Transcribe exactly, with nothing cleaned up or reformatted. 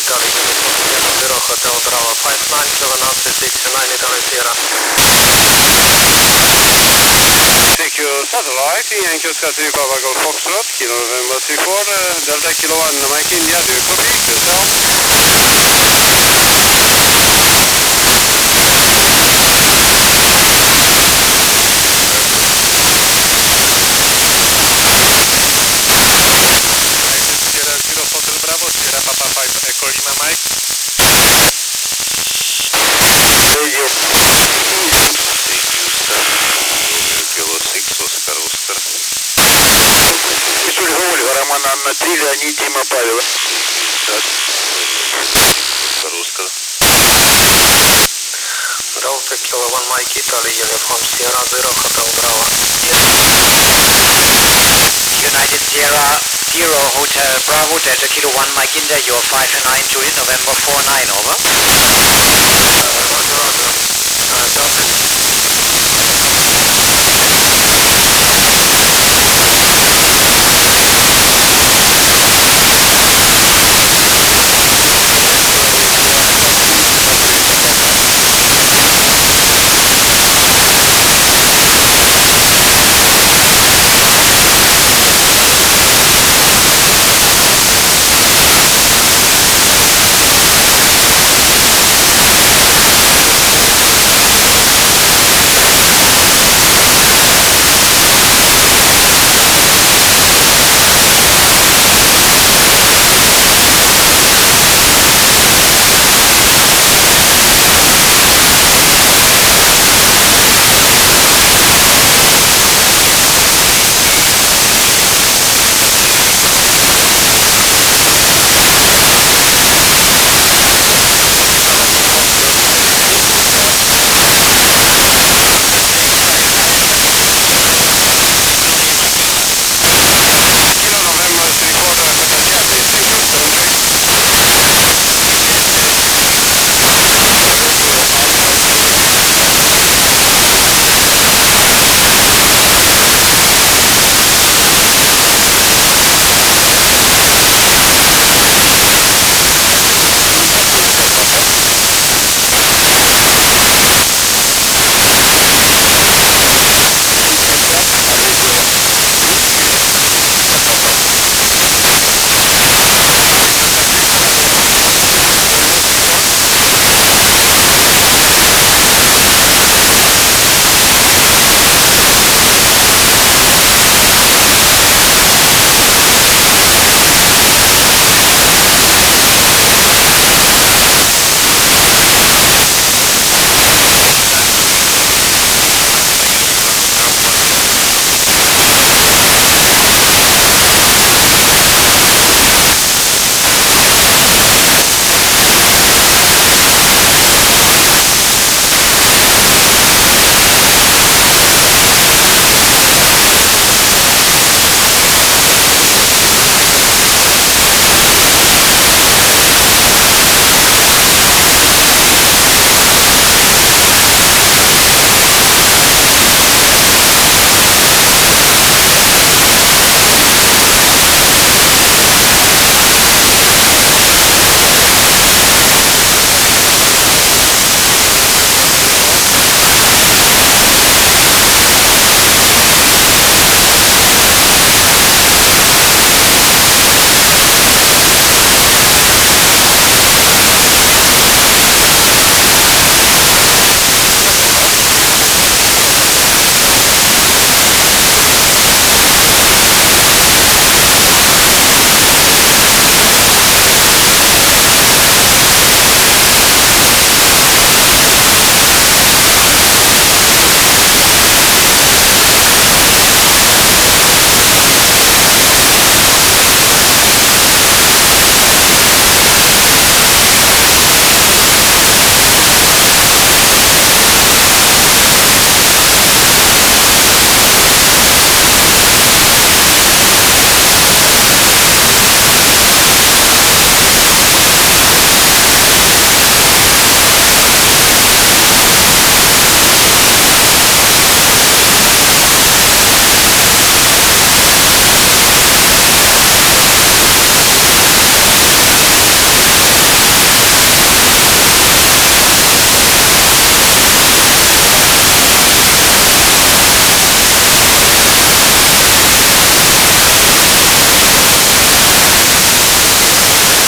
Italy, Sierra Zero Hotel Bravo five nine seven after sixty-nine Italy Sierra. Thank you, satellite, Yankee Oscar three Papa Golf Foxtrot, Kilo November three four, uh, Delta Kilo one, Mike India, do you copy? Yourself? Sierra Zero Fox Bravo, Sierra Papa five Echo Lima Mike. Yes. Kilo six Oscar Oscar. Жюль Ольга, Роман Анна три, Леонид Дима Павел. Oscar Oscar. Delta Kilo one Mike Italy, Uniform Sierra Zero Hotel Bravo. United Sierra Zero Hotel Bravo, Delta Kilo one Mike India, you're five nine to in November four nine, over. Roger, Roger. Uh, Delta